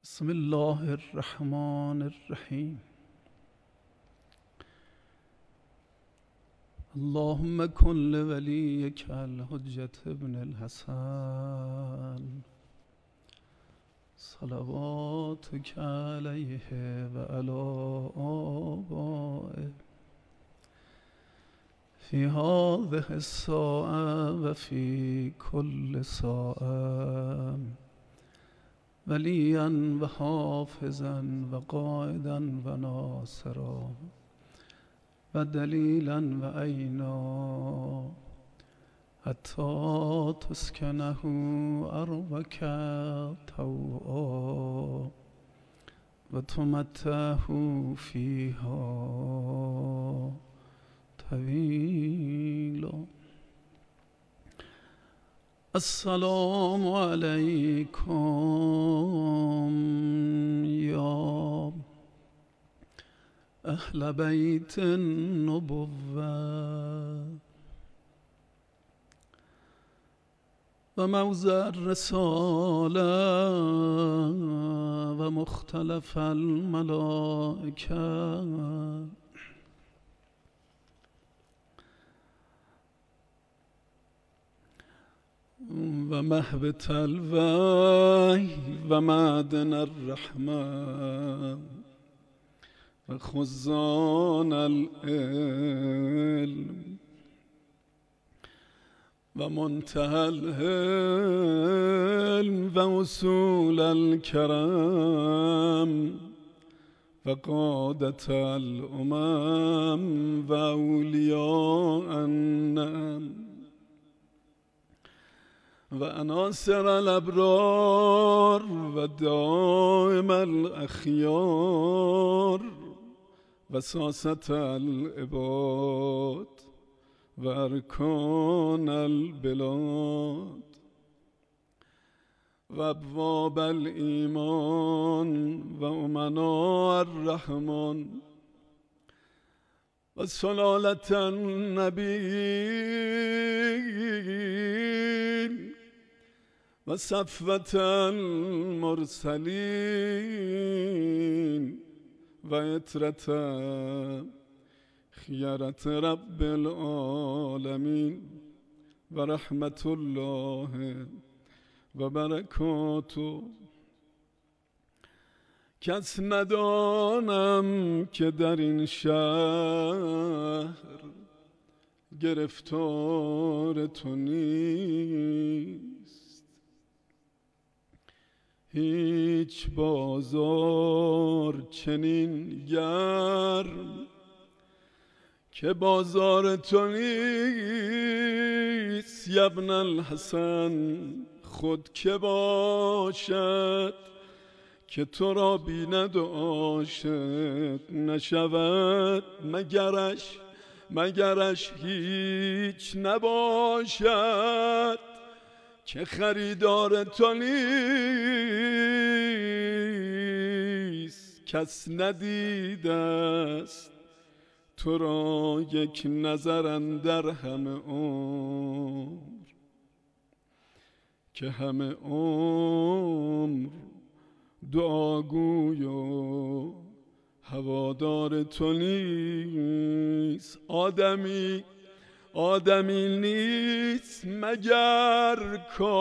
بسم الله الرحمن الرحیم. اللهم کن لولیک الحجة ابن الحسن صلواتک علیه و علی آبائه فی هذه الساعة و فی کل ساعة ولیا و حافظا و قائدا و ناصرا و دلیلا و عینا حتی تسکنه ارضک طوعا و تمتعه فیها طویلا. السلام علیکم یا اهل بیت النبوة و موضع الرسالة و مختلف الملائکه و مهبط الوحی و معدن الرحمة و خزان العلم و منتهى العلم و اصول الكرم و قادة الامم و اولیاء النعم و عناصر الابرار و دائم الاخیار و ساسة العباد و ارکان البلاد و ابواب الایمان و امناء الرحمن و سلالة النبیین و صفوة المرسلین و عطرة خیرة رب العالمین و رحمت الله و برکاته. کس ندانم که در این شهر گرفتار تو نیست، هیچ بازار چنین گرم که بازار تو نیست. یبن الحسن خود که باشد که تو را بیند و عاشق نشود، مگرش هیچ نباشد که خریدار تو نیست. کس ندیده است تو را یک نظر اندر همه عمر، که همه عمر دعاگوی و هوادار تو نیست. آدمی نیست مگر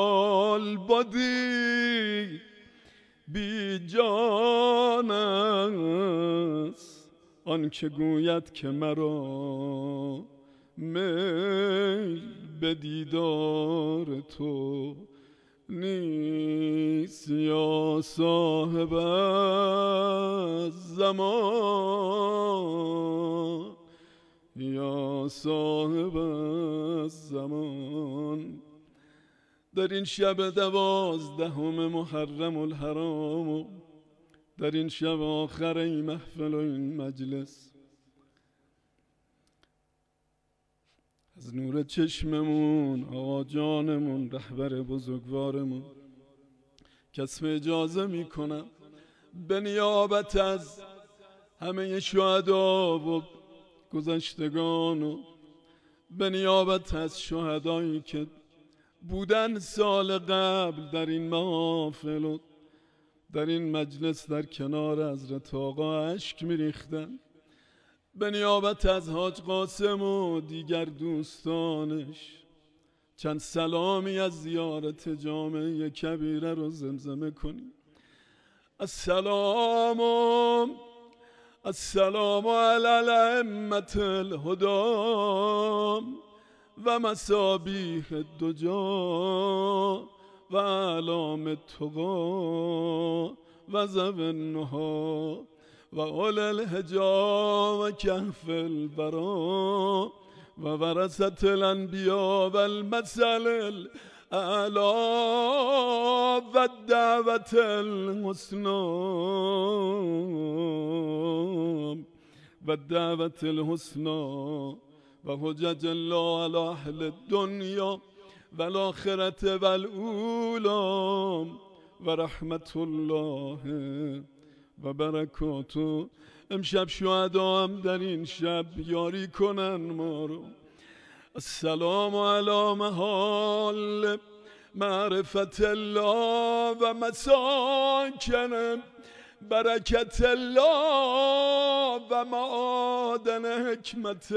کالبدی بی جان است، آن که گوید که مرا میل به دیدار تو نیست. یا صاحب الزمان، یا صاحب الزمان. در این شب 12 محرم الحرام، در این شب آخر این محفل و این مجلس، از نور چشممون آقا جانمون رهبر بزرگوارمون کسب اجازه میکنم به نیابت از همه شهدا و گذشتگان و به نیابت از شهدایی که بودن سال قبل در این محافل و در این مجلس در کنار حضرت آقا اشک میریختن به نیابت از حاج قاسم و دیگر دوستانش. چند سلامی از زیارت جامعه کبیره رو زمزمه کنیم. السلام علی الائمة الهدی و مصابیح الدجا و اعلام التقا و ذوی النهی و اولی الحجا و کهف البرا و ورثة الانبیا و المثل الاعلی و الدعوة الحسنی و الدعوة الحسنی و حجج الله علی اهل الدنیا و الاخرة و الاولی و رحمت الله و برکاته. امشب شهدا هم در این شب یاری کنن ما رو. السلام علی محال معرفت الله و مساکن برکت الله و معادن حکمت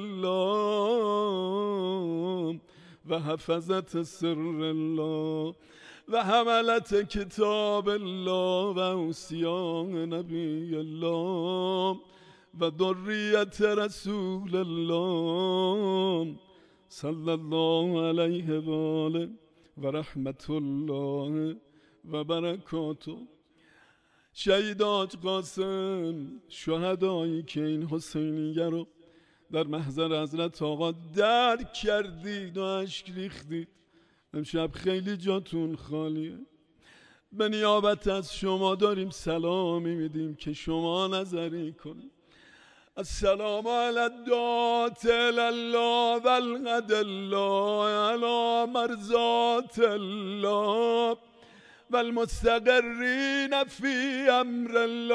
الله و حفظت سر الله و حملت کتاب الله و اوصیان نبی الله و ذریت رسول الله صلی الله علیه و آله و رحمت الله و برکاته. شهید حاج قاسم، شهدایی که این حسینیه رو در محضر حضرت آقا درک کردید و اشک ریختید، امشب خیلی جاتون خالیه. به نیابت از شما داریم سلامی میدیم که شما نظری کنید. السلام علی الداعی الی الله و الغد الله علی مرضات الله و المستقرین فی امر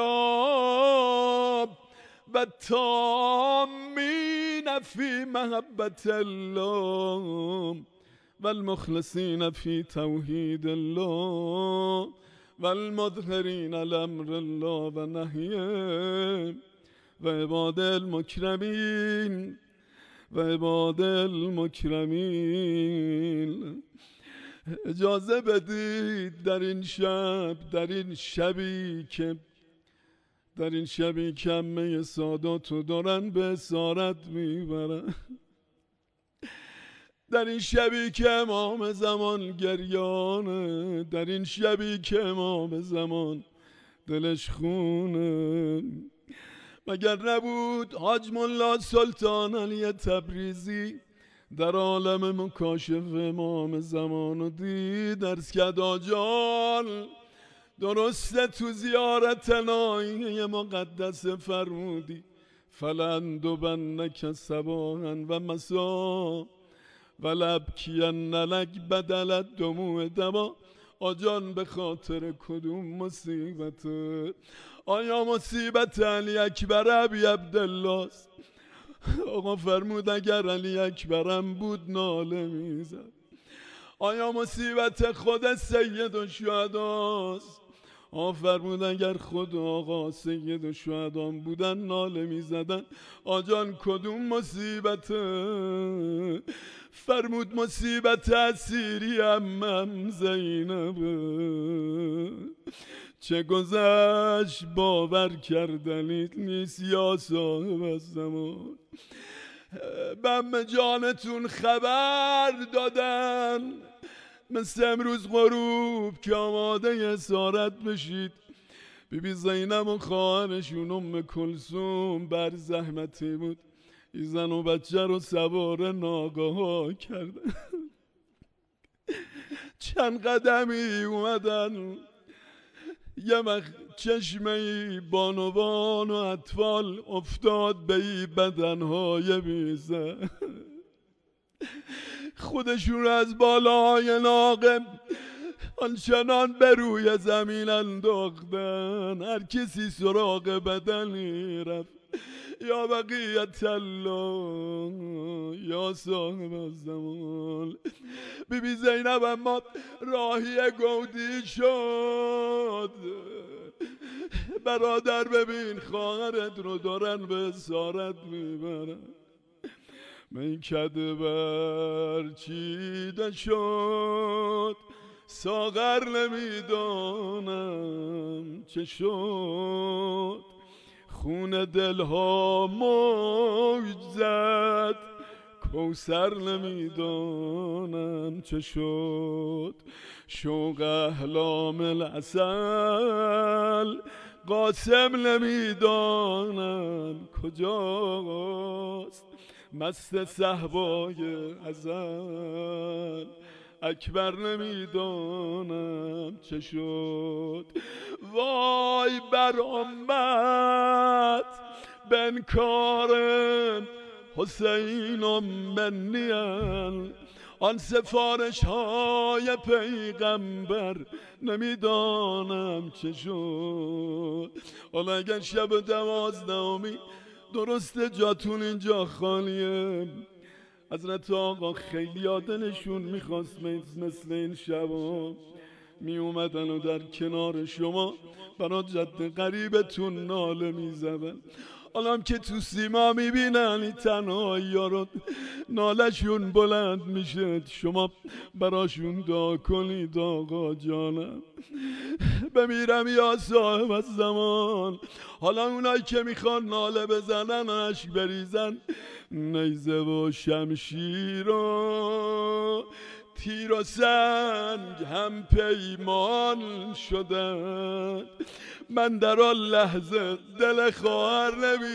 الله و التامین فی محبت الله و المخلصین فی توحید الله و المظهرین الامر الله و نهیه و عباد المکرمین و عباد المکرمین. اجازه بدید در این شب، در این شبی که همه ساداتو دارن به اسارت میبرن، در این شبی که امام زمان گریانه، در این شبی که امام زمان دلش خونه. مگر نبود حاج ملا سلطان علی تبریزی در عالم مکاشف امام زمان و دید، عرض کرد آجان درسته تو زیارت نایه مقدس فرمودی فلندبنک صباحا و مسا و لبکین لک بدل الدموع دما. آجان به خاطر کدوم مصیبت؟ آیا مصیبت علی اکبر ابی عبدالله است؟ آقا فرمود اگر علی اکبرم بود ناله میزد. آیا مصیبت خود سید الشهداست؟ فرمود اگر خود آقا سید الشهدان بودن ناله میزدن. آجان کدوم مصیبت؟ فرمود مصیبت اسیری عمم زینب. چه گذشت باور کردنی نیست یا صاحب الزمان. به عمه جانتون خبر دادن مثل امروز غروب که آماده اسارت بشید. بیبی زینب و خواهرشون ام کلثوم بر زحمتی بود، این زن و بچه رو سوار ناقه ها کردن. چند قدمی اومدن، یه وقت چشمه بانوان و اطفال افتاد به این بدنهای بیزن. خودشون رو از بالای ناقه آنچنان به روی زمین انداختن، هر کسی سراغ بدنی رفت. یا بقیت الله یا صاحب الزمان. بیبی زینب اما راهی گودی شد. برادر ببین خواهرت رو دارن به اسارت میبرن. میکده برچیده شد، ساغر نمیدانم چه شد. خون دلها موج زد، کوثر نمیدانم چه شد. شوق احلام العسل، قاسم نمیدانم کجاست. مست صهبای ازل، اکبر نمیدانم چه شد. وای بر امت بنکارن حسین و منیان، آن سفارش های پیغمبر نمیدانم چه شد. حالا اگر شب 12 درسته جاتون اینجا خالیه، حضرت آقا خیلی دلشون میخواست مثل این شبا می اومدن و در کنار شما برای جد قریبتون ناله میزدن. حالا هم که تو سیما میبینن این تنهایی ها رو، نالشون بلند میشه. شما براشون دعا کنید آقا جانم. بمیرم یا صاحب الزمان. حالا اونایی که میخوان ناله بزنن اشک بریزن، نیزه و شمشیر و تیر و سنگ هم پیمان شدن. من در آن لحظه دل خواهر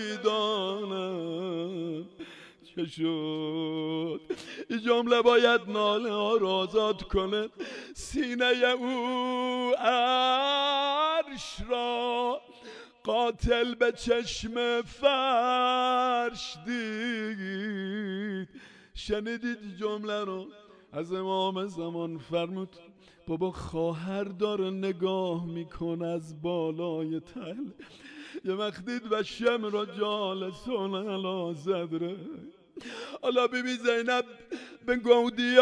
نمیدانم چه شد. این جمله باید ناله ها را آزاد کنه. سینه او عرش را قاتل به چشم فرش دید. شنیدید جمله رو؟ از امام زمان فرمود بابا خواهر داره نگاه میکنه از بالای تل. یه وقتید و شم را جالسون علا صدره. حالا بیبی زینب به گودی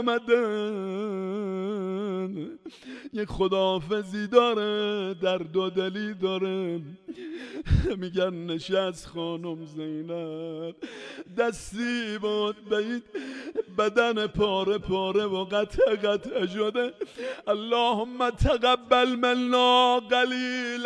آمدن، یه خداحافظی داره، درد و دلی داره. میگن نشست خانم زینب، دستی بود بید بدن پاره پاره و قطع قطع شده. اللهم تقبل منا قلیل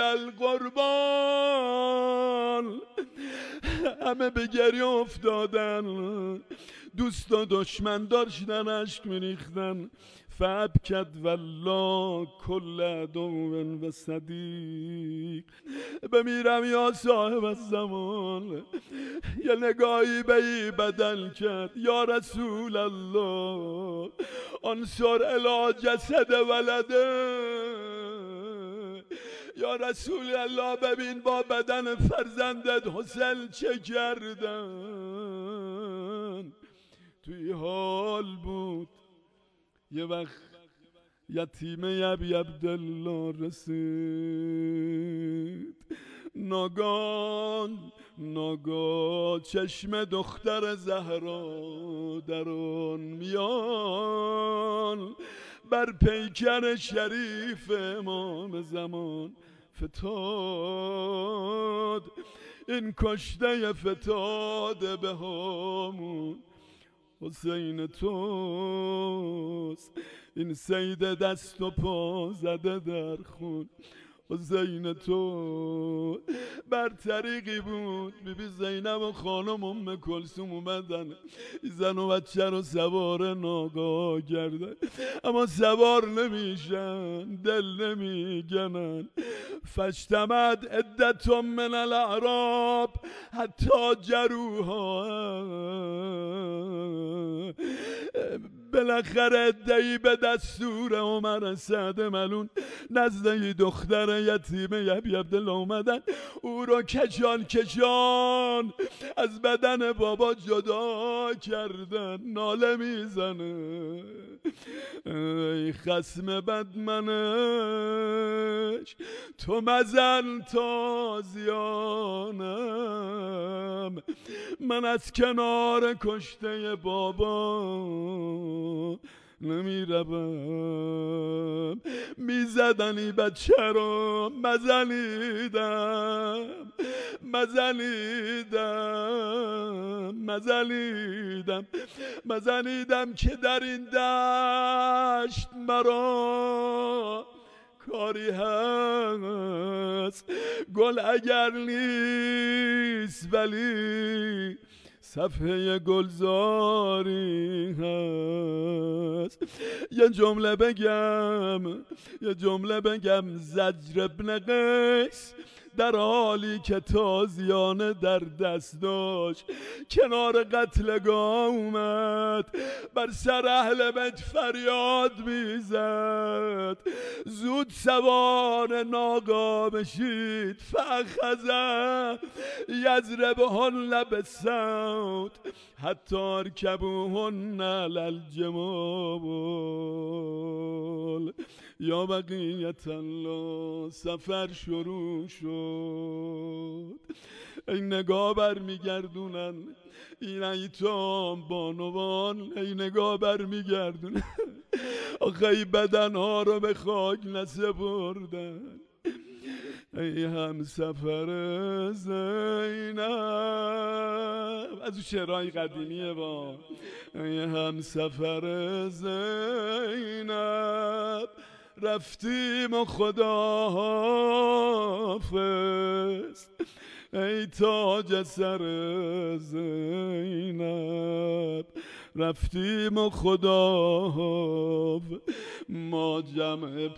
القربان. همه به گریه افتادن، دوست و دشمن داشتن اشک میریختن. فابکت والله کل عدو و صدیق. بمیرم یا صاحب الزمان. یه نگاهی به ای بدل کرد. یا رسول الله انصر الی جسد ولده. یا رسول الله ببین با بدن فرزندت حسین چه کردن. توی حال بود یه وقت یتیمه ابی عبدالله رسید. ناگان چشم دختر زهرا در آن میان، بر پیکر شریف امام زمان فتاد. این کشته فتاده به هامون حسین توست. این سید دست و پا زده در خون حسین تو. بر طریقی بود بیبی زینب و خانم ام کلثوم اومدن زن و بچه رو سوار ناقه کردن، اما سوار نمیشن، دل نمیگنن. فاجتمعت عدة من الاعراب حتی جروها. بالاخره ادعی به دستور عمر سعد ملون نزد دختر یتیم یبیبدل اومدن، او رو کشان کشان از بدن بابا جدا کردن. ناله میزنه ای خصم بدمنش، تو مزن تازیانم، من از کنار کشته بابا نمیروم. میزدنی بچه رو مزنیدم که در این دشت مرا کاری هست. گل اگر نیست ولی صفحه گلزاری هست. یه جمله بگم زجر ابن قیس در حالی که تازیانه در دست داشت کنار قتلگاه اومد، بر سر اهل بیت فریاد میزد. زود سوار ناقه بشید، فاخذ یضربهن لب الصوت حتی ارکبوهن علی الجمال. یا بقیت الله سفر شروع شد. ای نگاه بر میگردونن این ایتام بانوان، ای نگاه بر میگردونن آخه ای بدنها رو به خاک نسپردن. ای هم سفر زینب، از اون شعرهای قدیمیه با ای هم سفر زینب رفتیم و خدا حافظ. ای تاج سر زینب رفتیم و خدا حافظ. ما جمع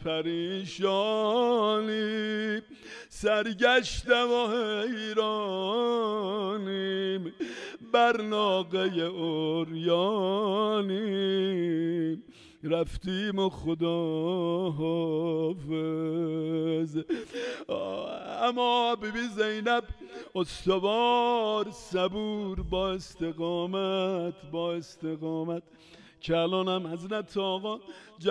پریشانیم سرگشته و حیرانیم، بر ناقه عریانیم رفتیم و خدا حافظ. اما بیبی زینب استوار صبور با استقامت که الان هم حضرت آقا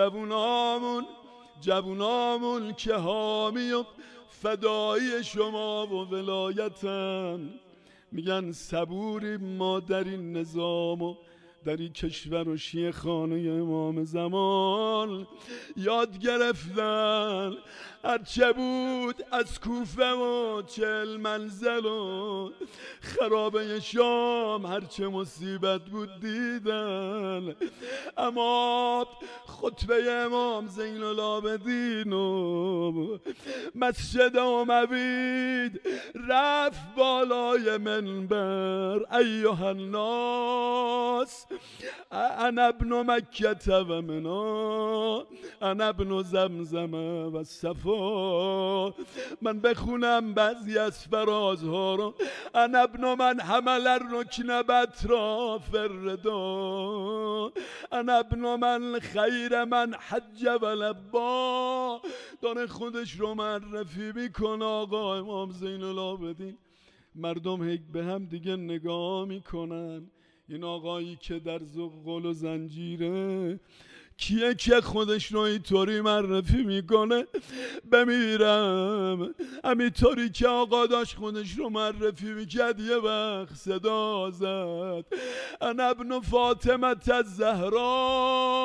جوونامون که حامی و فدایی شما و ولایتن، میگن صبوری ما در این نظام و در این کشور و شیعه خانه امام زمان یاد گرفتن. هرچه بود از کوفه و 40 منزل و خرابه شام هرچه مصیبت بود دیدن، اما خطبه امام زین العابدین و مسجد اموید رفت بالای منبر. ایها الناس انا ابن مکه و منا، انا ابن زمزم و صفا. من بخونم بعضی از فرازها رو. انا ابن من حمل الرکن باطراف الردا، انا ابن من خیر من حج و لبا. داره خودش رو معرفی میکنه آقا امام زین العابدین. مردم هیچ به هم دیگه نگاه میکنن. این آقایی که در زغل و زنجیره کیه که خودش رو اینطوری معرفی میکنه؟ بمیرم. همینطوری که آقا داشت خودش رو معرفی میکرد یه وقت صدا زد انا ابن فاطمه الزهرا،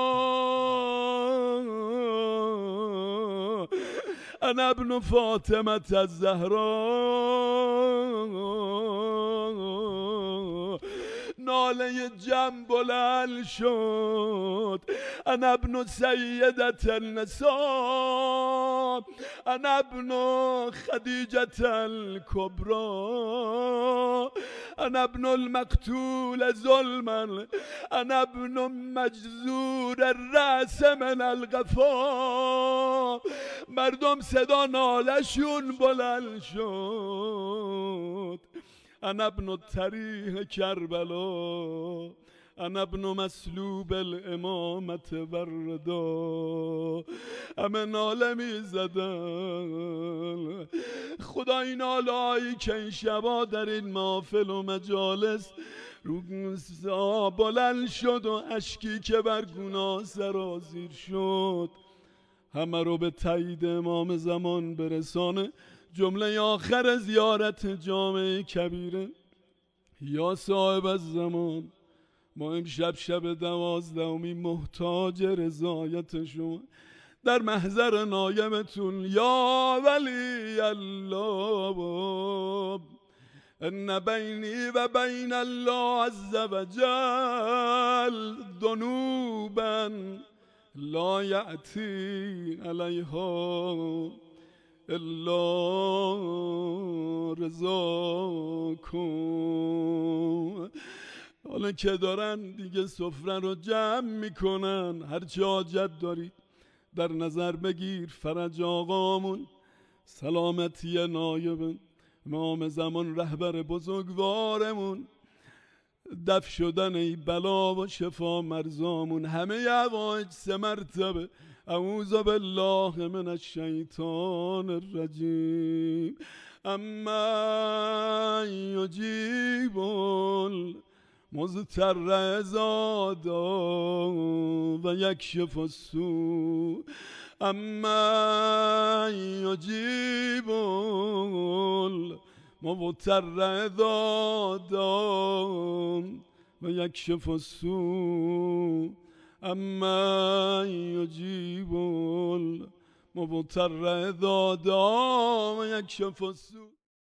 انا ابن فاطمه الزهرا. ناله جم بلند شد انا ابن سیدت النساء، انا ابن خدیجت الکبرى، انا ابن المقتول ظلما، انا ابن مجزور الرأس من القفا. مردم صدا نالشون بلند شد انا ابن الطریح کربلا، انا ابن مسلوب الامامت وردا. همه ناله می زدن خدا این نالایی که این شبا در این محافل و مجالس رو بلند شد و اشکی که بر گناه سرازیر شد همه رو به تایید امام زمان برسانه. جمله آخر زیارت جامع کبیره: یا صاحب الزمان، ما امشب شب 12 محتاج رضایت شما در محضر نایمتون. یا ولی الله، ان بینی و بین الله عز وجل ذنوبا لا یأتی علیها الا رضاکم. حالا که دارن دیگه سفره رو جمع میکنن، هرچه حاجت دارید در نظر بگیر. فرج آقامون، سلامتی نایب امام زمان، رهبر بزرگوارمون، دفع شدن ای بلا و شفا مرزامون، همه حوائج 3 مرتبه اعوذ بالله من الشیطان الرجیم. اما یجیب المضطر اذا دعا و یکشف السوء. اما یجیب المضطر اذا دعا و یکشف السوء. اما یجیب المضطر اذا دعا و یکشف السوء.